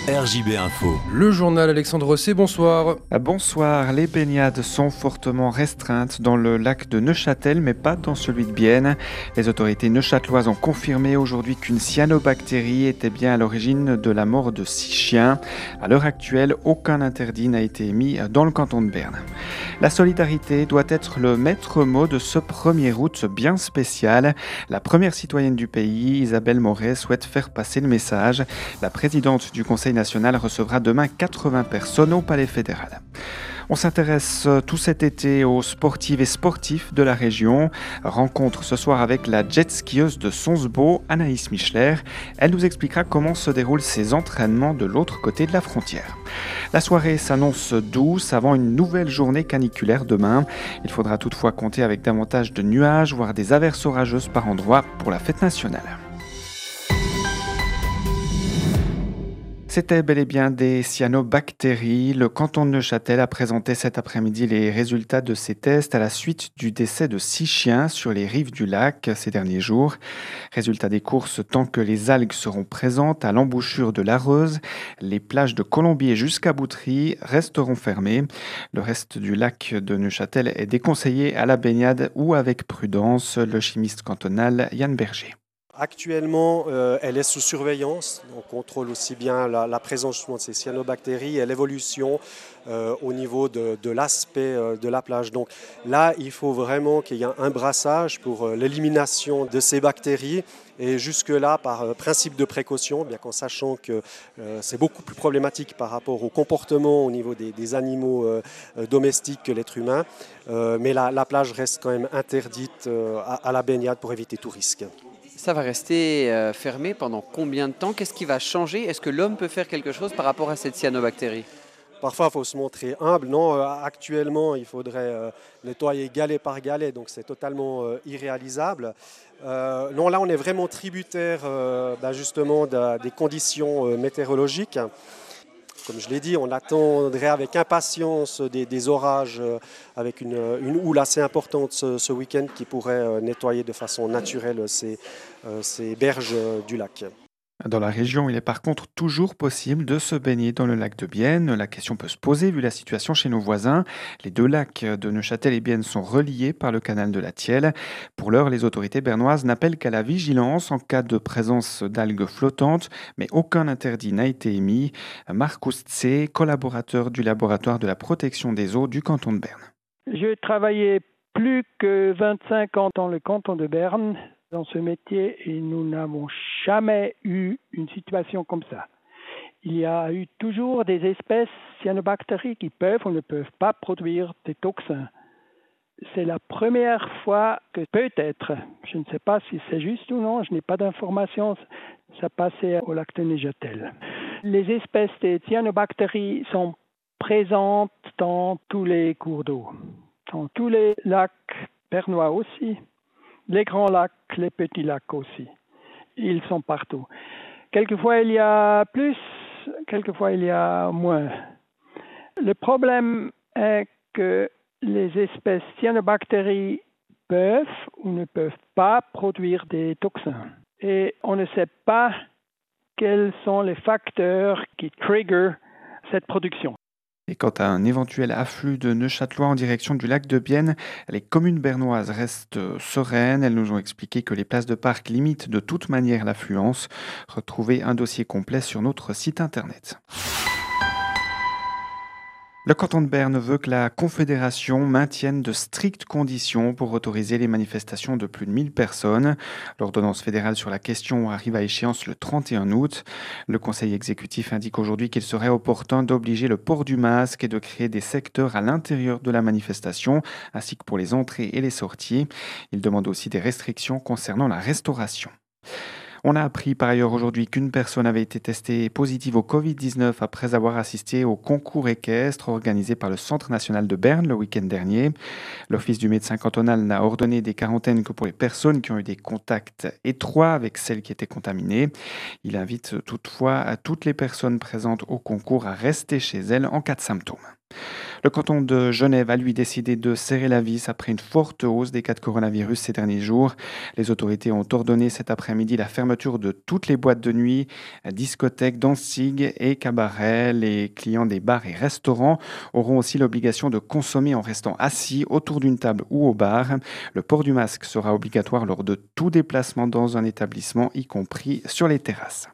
RJB Info. Le journal Alexandre Rosset, bonsoir. Bonsoir, les baignades sont fortement restreintes dans le lac de Neuchâtel, mais pas dans celui de Bienne. Les autorités neuchâteloises ont confirmé aujourd'hui qu'une cyanobactérie était bien à l'origine de la mort de 6 chiens. À l'heure actuelle, aucun interdit n'a été émis dans le canton de Berne. La solidarité doit être le maître mot de ce 1er août bien spécial. La première citoyenne du pays, Isabelle Moret, souhaite faire passer le message. La présidente du Conseil national recevra demain 80 personnes au Palais fédéral. On s'intéresse tout cet été aux sportives et sportifs de la région. Rencontre ce soir avec la jet-skieuse de Sonsbo, Anaïs Michler. Elle nous expliquera comment se déroulent ses entraînements de l'autre côté de la frontière. La soirée s'annonce douce avant une nouvelle journée caniculaire demain. Il faudra toutefois compter avec davantage de nuages, voire des averses orageuses par endroits pour la fête nationale. C'était bel et bien des cyanobactéries. Le canton de Neuchâtel a présenté cet après-midi les résultats de ces tests à la suite du décès de 6 chiens sur les rives du lac ces derniers jours. Résultat des courses, tant que les algues seront présentes à l'embouchure de l'Areuse, les plages de Colombier jusqu'à Boutry resteront fermées. Le reste du lac de Neuchâtel est déconseillé à la baignade ou avec prudence. Le chimiste cantonal Yann Berger. Actuellement, elle est sous surveillance. On contrôle aussi bien la présence de ces cyanobactéries et l'évolution au niveau de l'aspect de la plage. Donc là, il faut vraiment qu'il y ait un brassage pour l'élimination de ces bactéries. Et jusque-là, par principe de précaution, bien qu'en sachant que c'est beaucoup plus problématique par rapport au comportement au niveau des animaux domestiques que l'être humain, mais la plage reste quand même interdite à la baignade pour éviter tout risque. Ça va rester fermé pendant combien de temps? Qu'est-ce qui va changer? Est-ce que l'homme peut faire quelque chose par rapport à cette cyanobactérie? Parfois, il faut se montrer humble. Non, actuellement, il faudrait nettoyer galet par galet, donc c'est totalement irréalisable. Non, là, on est vraiment tributaire justement des conditions météorologiques. Comme je l'ai dit, on attendrait avec impatience des orages avec une houle assez importante ce week-end qui pourrait nettoyer de façon naturelle ces berges du lac. Dans la région, il est par contre toujours possible de se baigner dans le lac de Bienne. La question peut se poser vu la situation chez nos voisins. Les deux lacs de Neuchâtel et Bienne sont reliés par le canal de la Thielle. Pour l'heure, les autorités bernoises n'appellent qu'à la vigilance en cas de présence d'algues flottantes, mais aucun interdit n'a été émis. Marc Oustsé, collaborateur du laboratoire de la protection des eaux du canton de Berne. Je travaillais plus que 25 ans dans le canton de Berne dans ce métier et nous n'avons jamais eu une situation comme ça. Il y a eu toujours des espèces cyanobactéries qui peuvent ou ne peuvent pas produire des toxins. C'est la première fois que peut-être, je ne sais pas si c'est juste ou non, je n'ai pas d'informations, ça passait au lac de Neuchâtel. Les espèces de cyanobactéries sont présentes dans tous les cours d'eau, dans tous les lacs bernois aussi. Les grands lacs, les petits lacs aussi. Ils sont partout. Quelquefois, il y a plus, quelquefois, il y a moins. Le problème est que les espèces cyanobactéries peuvent ou ne peuvent pas produire des toxins. Et on ne sait pas quels sont les facteurs qui triggerent cette production. Et quant à un éventuel afflux de Neuchâtelois en direction du lac de Bienne, les communes bernoises restent sereines. Elles nous ont expliqué que les places de parc limitent de toute manière l'affluence. Retrouvez un dossier complet sur notre site internet. Le canton de Berne veut que la Confédération maintienne de strictes conditions pour autoriser les manifestations de plus de 1000 personnes. L'ordonnance fédérale sur la question arrive à échéance le 31 août. Le Conseil exécutif indique aujourd'hui qu'il serait opportun d'obliger le port du masque et de créer des secteurs à l'intérieur de la manifestation, ainsi que pour les entrées et les sorties. Il demande aussi des restrictions concernant la restauration. On a appris par ailleurs aujourd'hui qu'une personne avait été testée positive au Covid-19 après avoir assisté au concours équestre organisé par le Centre national de Berne le week-end dernier. L'Office du médecin cantonal n'a ordonné des quarantaines que pour les personnes qui ont eu des contacts étroits avec celles qui étaient contaminées. Il invite toutefois à toutes les personnes présentes au concours à rester chez elles en cas de symptômes. Le canton de Genève a lui décidé de serrer la vis après une forte hausse des cas de coronavirus ces derniers jours. Les autorités ont ordonné cet après-midi la fermeture de toutes les boîtes de nuit, discothèques, danses-cigues et cabarets. Les clients des bars et restaurants auront aussi l'obligation de consommer en restant assis autour d'une table ou au bar. Le port du masque sera obligatoire lors de tout déplacement dans un établissement, y compris sur les terrasses.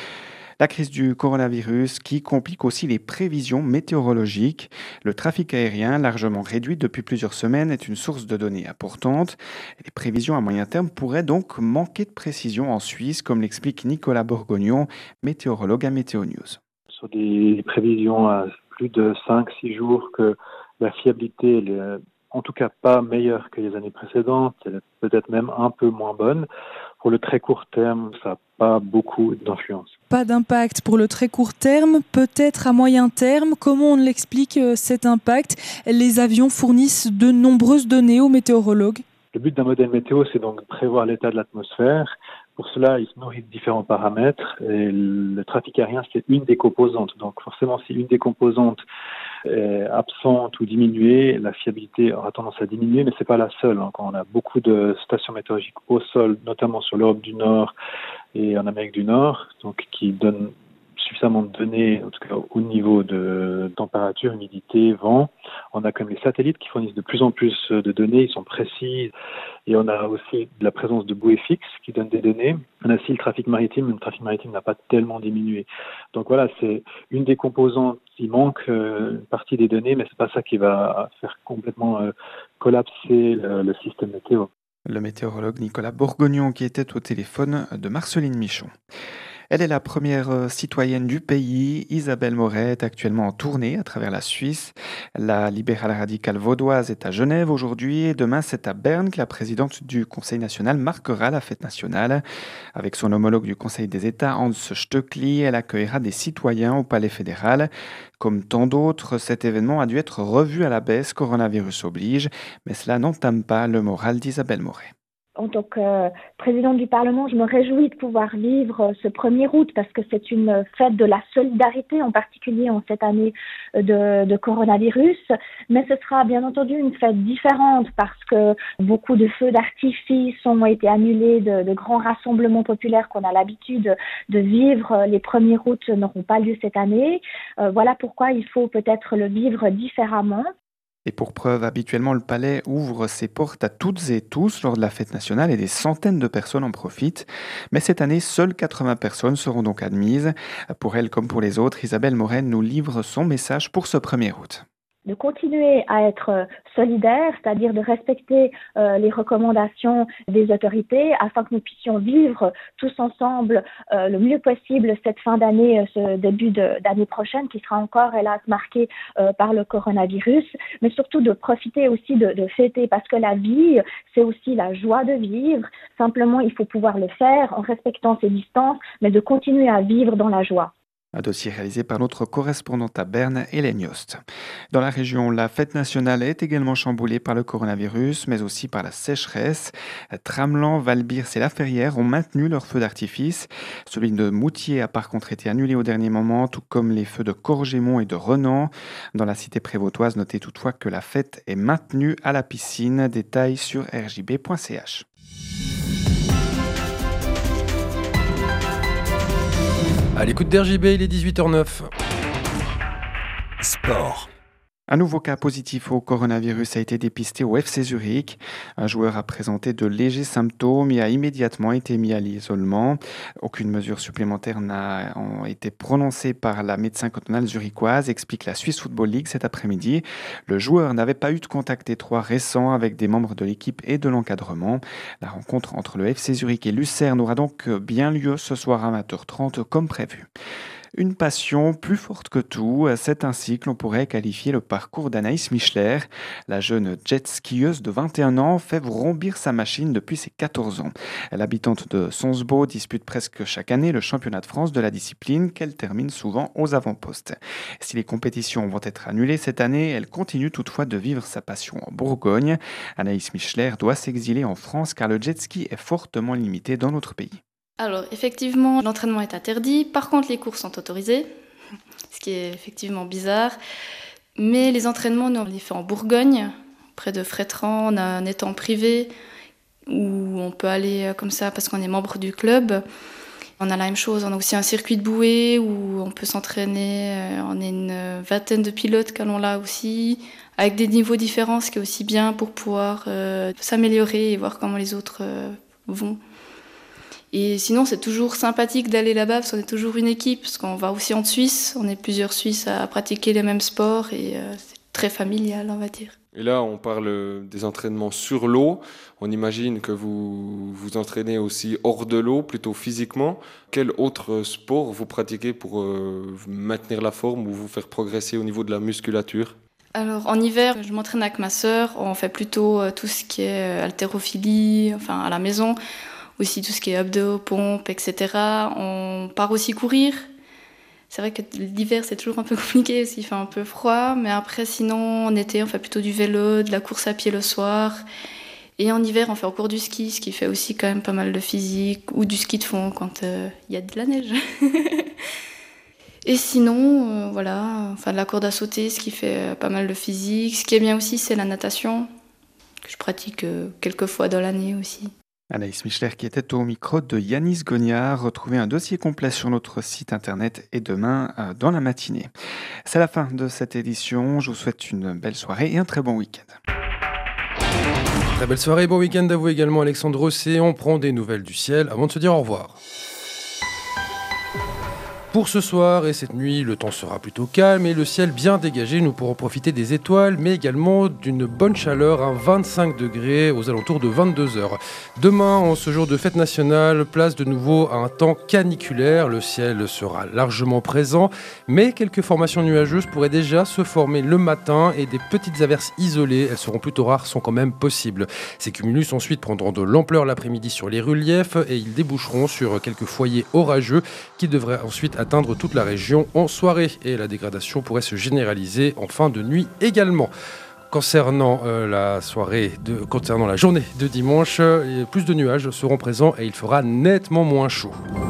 La crise du coronavirus qui complique aussi les prévisions météorologiques. Le trafic aérien, largement réduit depuis plusieurs semaines, est une source de données importante. Les prévisions à moyen terme pourraient donc manquer de précision en Suisse, comme l'explique Nicolas Bourgognon, météorologue à Météo News. Sur des prévisions à plus de 5-6 jours que la fiabilité elle est en tout cas pas meilleure que les années précédentes, elle est peut-être même un peu moins bonne. Pour le très court terme, ça n'a pas beaucoup d'influence. Pas d'impact pour le très court terme, peut-être à moyen terme. Comment on l'explique cet impact ? Les avions fournissent de nombreuses données aux météorologues. Le but d'un modèle météo, c'est donc de prévoir l'état de l'atmosphère. Pour cela, il se nourrit de différents paramètres et le trafic aérien, c'est une des composantes. Donc forcément, si une des composantes est absente ou diminuée, la fiabilité aura tendance à diminuer, mais c'est pas la seule. Quand on a beaucoup de stations météorologiques au sol, notamment sur l'Europe du Nord et en Amérique du Nord, donc qui donnent suffisamment de données, en tout cas au niveau de température, humidité, vent. On a comme les satellites qui fournissent de plus en plus de données, ils sont précis. Et on a aussi de la présence de bouées fixes qui donnent des données. On a aussi le trafic maritime, mais le trafic maritime n'a pas tellement diminué. Donc voilà, c'est une des composantes. Il manque une partie des données, mais c'est pas ça qui va faire complètement collapser le système météo. Le météorologue Nicolas Bourgognon qui était au téléphone de Marceline Michon. Elle est la première citoyenne du pays. Isabelle Moret est actuellement en tournée à travers la Suisse. La libérale radicale vaudoise est à Genève aujourd'hui et demain c'est à Berne que la présidente du Conseil national marquera la fête nationale. Avec son homologue du Conseil des États, Hans Stöckli, elle accueillera des citoyens au Palais fédéral. Comme tant d'autres, cet événement a dû être revu à la baisse, coronavirus oblige, mais cela n'entame pas le moral d'Isabelle Moret. En tant que présidente du Parlement, je me réjouis de pouvoir vivre ce 1er août parce que c'est une fête de la solidarité, en particulier en cette année de coronavirus. Mais ce sera bien entendu une fête différente parce que beaucoup de feux d'artifice ont été annulés, de grands rassemblements populaires qu'on a l'habitude de vivre les 1er août n'auront pas lieu cette année. Voilà pourquoi il faut peut-être le vivre différemment. Et pour preuve, habituellement, le palais ouvre ses portes à toutes et tous lors de la fête nationale et des centaines de personnes en profitent. Mais cette année, seules 80 personnes seront donc admises. Pour elle comme pour les autres, Isabelle Moret nous livre son message pour ce 1er août. De continuer à être solidaire, c'est-à-dire de respecter les recommandations des autorités afin que nous puissions vivre tous ensemble le mieux possible cette fin d'année, ce début d'année prochaine qui sera encore, hélas, marquée par le coronavirus, mais surtout de profiter aussi de fêter parce que la vie, c'est aussi la joie de vivre. Simplement, il faut pouvoir le faire en respectant ses distances, mais de continuer à vivre dans la joie. Un dossier réalisé par notre correspondante à Berne, Hélène Yost. Dans la région, la fête nationale est également chamboulée par le coronavirus, mais aussi par la sécheresse. Tramelan, Valbirse et La Ferrière ont maintenu leur feu d'artifice. Celui de Moutier a par contre été annulé au dernier moment, tout comme les feux de Corgémont et de Renan. Dans la cité prévôtoise, notez toutefois que la fête est maintenue à la piscine. Détails sur rjb.ch. À l'écoute d'RJB, il est 18h09. Sport. Un nouveau cas positif au coronavirus a été dépisté au FC Zurich. Un joueur a présenté de légers symptômes et a immédiatement été mis à l'isolement. Aucune mesure supplémentaire n'a été prononcée par la médecin cantonale zurichoise, explique la Swiss Football League cet après-midi. Le joueur n'avait pas eu de contact étroit récent avec des membres de l'équipe et de l'encadrement. La rencontre entre le FC Zurich et Lucerne aura donc bien lieu ce soir à 20h30 comme prévu. Une passion plus forte que tout, c'est ainsi que l'on pourrait qualifier le parcours d'Anaïs Michler. La jeune jet skieuse de 21 ans fait vrombir sa machine depuis ses 14 ans. L'habitante de Sonsbo dispute presque chaque année le championnat de France de la discipline qu'elle termine souvent aux avant-postes. Si les compétitions vont être annulées cette année, elle continue toutefois de vivre sa passion en Bourgogne. Anaïs Michler doit s'exiler en France car le jet ski est fortement limité dans notre pays. Alors, effectivement, l'entraînement est interdit. Par contre, les courses sont autorisées, ce qui est effectivement bizarre. Mais les entraînements, nous, on les fait en Bourgogne, près de Frétran. On a un étang privé où on peut aller comme ça parce qu'on est membre du club. On a la même chose, on a aussi un circuit de bouée où on peut s'entraîner. On est une vingtaine de pilotes qu'allons là aussi, avec des niveaux différents, ce qui est aussi bien pour pouvoir s'améliorer et voir comment les autres vont. Et sinon, c'est toujours sympathique d'aller là-bas parce qu'on est toujours une équipe, parce qu'on va aussi en Suisse. On est plusieurs Suisses à pratiquer les mêmes sports et c'est très familial, on va dire. Et là, on parle des entraînements sur l'eau. On imagine que vous vous entraînez aussi hors de l'eau, plutôt physiquement. Quel autre sport vous pratiquez pour maintenir la forme ou vous faire progresser au niveau de la musculature ? Alors, en hiver, je m'entraîne avec ma sœur. On fait plutôt tout ce qui est haltérophilie, enfin à la maison. Aussi tout ce qui est abdos, pompes, etc. On part aussi courir. C'est vrai que l'hiver, c'est toujours un peu compliqué aussi, il fait un peu froid. Mais après, sinon, en été, on fait plutôt du vélo, de la course à pied le soir. Et en hiver, on fait encore du ski, ce qui fait aussi quand même pas mal de physique. Ou du ski de fond quand y a de la neige. Et sinon, enfin de la corde à sauter, ce qui fait pas mal de physique. Ce qui est bien aussi, c'est la natation, que je pratique quelques fois dans l'année aussi. Anaïs Michler qui était au micro de Yanis Gognard. Retrouvez un dossier complet sur notre site internet et demain dans la matinée. C'est la fin de cette édition. Je vous souhaite une belle soirée et un très bon week-end. Très belle soirée, bon week-end à vous également Alexandre Rosset. On prend des nouvelles du ciel avant de se dire au revoir. Pour ce soir et cette nuit, le temps sera plutôt calme et le ciel bien dégagé. Nous pourrons profiter des étoiles, mais également d'une bonne chaleur, à 25 degrés aux alentours de 22h. Demain, en ce jour de fête nationale, place de nouveau à un temps caniculaire. Le ciel sera largement présent, mais quelques formations nuageuses pourraient déjà se former le matin et des petites averses isolées, elles seront plutôt rares, sont quand même possibles. Ces cumulus ensuite prendront de l'ampleur l'après-midi sur les reliefs et ils déboucheront sur quelques foyers orageux qui devraient ensuite atteindre toute la région en soirée et la dégradation pourrait se généraliser en fin de nuit également. Concernant la journée de dimanche, plus de nuages seront présents et il fera nettement moins chaud.